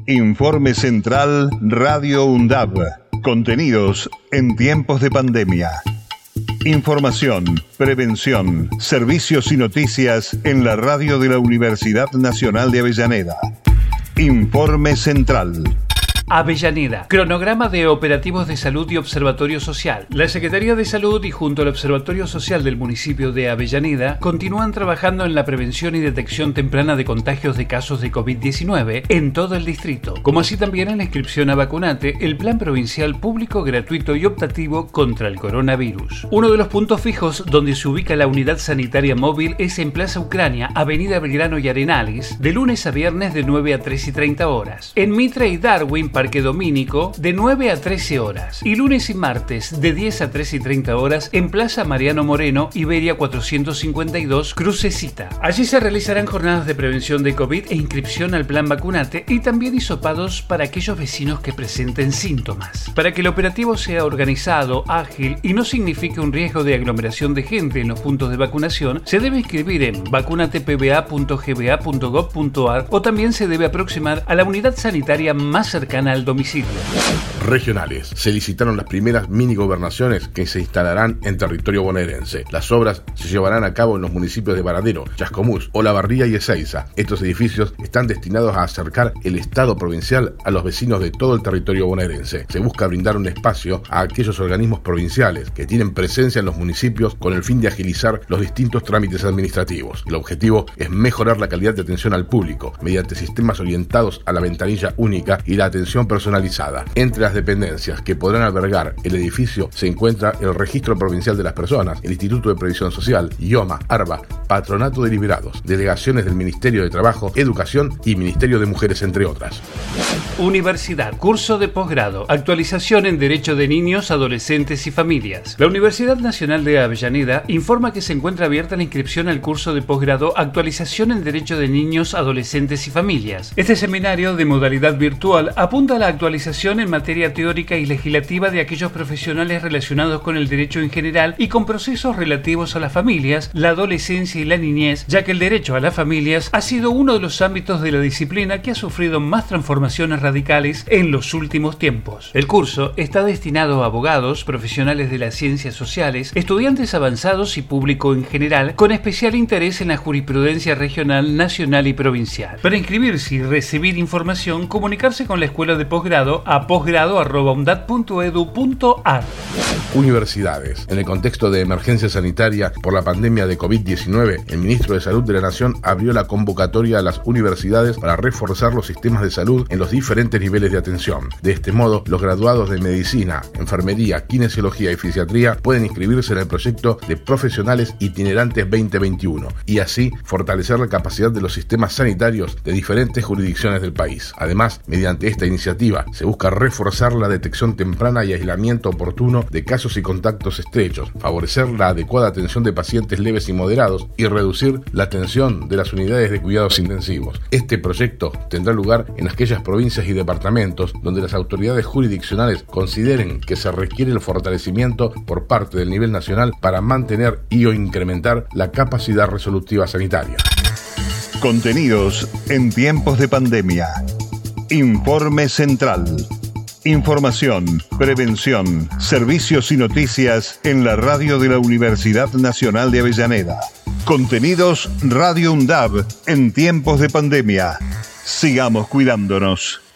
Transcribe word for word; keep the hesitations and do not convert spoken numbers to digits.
Informe Central Radio UNDAB. Contenidos en tiempos de pandemia. Información, prevención, servicios y noticias en la radio de la Universidad Nacional de Avellaneda. Informe Central. Avellaneda. Cronograma de operativos de salud y observatorio social. La Secretaría de Salud y junto al Observatorio Social del municipio de Avellaneda continúan trabajando en la prevención y detección temprana de contagios de casos de COVID diecinueve en todo el distrito, como así también en la inscripción a Vacunate, el plan provincial público, gratuito y optativo contra el coronavirus. Uno de los puntos fijos donde se ubica la unidad sanitaria móvil es en Plaza Ucrania, Avenida Belgrano y Arenales, de lunes a viernes de nueve a tres y treinta horas. En Mitre y Darwin, Parque Domínico, de nueve a trece horas. Y lunes y martes, de diez a tres y treinta horas, en Plaza Mariano Moreno, Iberia cuatrocientos cincuenta y dos, Crucecita. Allí se realizarán jornadas de prevención de COVID e inscripción al plan Vacunate y también hisopados para aquellos vecinos que presenten síntomas. Para que el operativo sea organizado, ágil y no signifique un riesgo de aglomeración de gente en los puntos de vacunación, se debe inscribir en vacunate p b a punto g b a punto gov punto a r o también se debe aproximar a la unidad sanitaria más cercana al domicilio. Regionales. Se licitaron las primeras mini gobernaciones que se instalarán en territorio bonaerense. Las obras se llevarán a cabo en los municipios de Varadero, Chascomús, Olavarría y Ezeiza. Estos edificios están destinados a acercar el Estado provincial a los vecinos de todo el territorio bonaerense. Se busca brindar un espacio a aquellos organismos provinciales que tienen presencia en los municipios con el fin de agilizar los distintos trámites administrativos. El objetivo es mejorar la calidad de atención al público mediante sistemas orientados a la ventanilla única y la atención personalizada. Entre las dependencias que podrán albergar el edificio se encuentra el Registro Provincial de las Personas, el Instituto de Previsión Social, IOMA, ARBA, Patronato de Liberados, delegaciones del Ministerio de Trabajo, Educación y Ministerio de Mujeres, entre otras. Universidad. Curso de posgrado. Actualización en Derecho de Niños, Adolescentes y Familias. La Universidad Nacional de Avellaneda informa que se encuentra abierta la inscripción al curso de posgrado Actualización en Derecho de Niños, Adolescentes y Familias. Este seminario de modalidad virtual apunta a la actualización en materia teórica y legislativa de aquellos profesionales relacionados con el derecho en general y con procesos relativos a las familias, la adolescencia y la niñez, ya que el derecho a las familias ha sido uno de los ámbitos de la disciplina que ha sufrido más transformaciones radicales en los últimos tiempos. El curso está destinado a abogados, profesionales de las ciencias sociales, estudiantes avanzados y público en general, con especial interés en la jurisprudencia regional, nacional y provincial. Para inscribirse y recibir información, comunicarse con la Escuela de Posgrado a posgrado arroba undad punto edu punto a r. Universidades. En el contexto de emergencia sanitaria por la pandemia de COVID diecinueve, el ministro de Salud de la Nación abrió la convocatoria a las universidades para reforzar los sistemas de salud en los diferentes niveles de atención. De este modo, los graduados de Medicina, Enfermería, Kinesiología y Fisiatría pueden inscribirse en el proyecto de Profesionales Itinerantes veinte veintiuno y así fortalecer la capacidad de los sistemas sanitarios de diferentes jurisdicciones del país. Además, mediante esta iniciativa se busca reforzar la detección temprana y aislamiento oportuno de casos y contactos estrechos, favorecer la adecuada atención de pacientes leves y moderados y reducir la atención de las unidades de cuidados intensivos. Este proyecto tendrá lugar en aquellas provincias y departamentos donde las autoridades jurisdiccionales consideren que se requiere el fortalecimiento por parte del nivel nacional para mantener y o incrementar la capacidad resolutiva sanitaria. Contenidos en tiempos de pandemia. Informe Central. Información, prevención, servicios y noticias en la radio de la Universidad Nacional de Avellaneda. Contenidos Radio UNDAB en tiempos de pandemia. Sigamos cuidándonos.